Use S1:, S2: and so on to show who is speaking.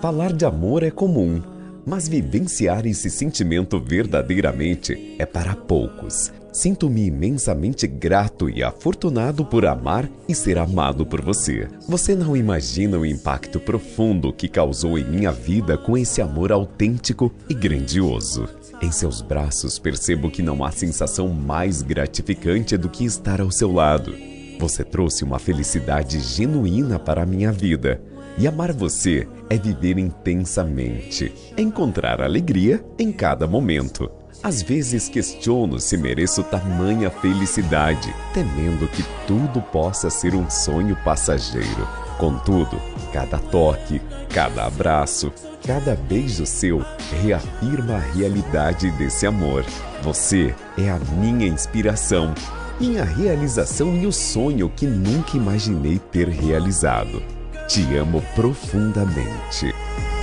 S1: Falar de amor é comum, mas vivenciar esse sentimento verdadeiramente é para poucos. Sinto-me imensamente grato e afortunado por amar e ser amado por você. Você não imagina o impacto profundo que causou em minha vida com esse amor autêntico e grandioso. Em seus braços percebo que não há sensação mais gratificante do que estar ao seu lado. Você trouxe uma felicidade genuína para a minha vida. E amar você é viver intensamente, encontrar alegria em cada momento. Às vezes questiono se mereço tamanha felicidade, temendo que tudo possa ser um sonho passageiro. Contudo, cada toque, cada abraço, cada beijo seu reafirma a realidade desse amor. Você é a minha inspiração, minha realização e o sonho que nunca imaginei ter realizado. Te amo profundamente.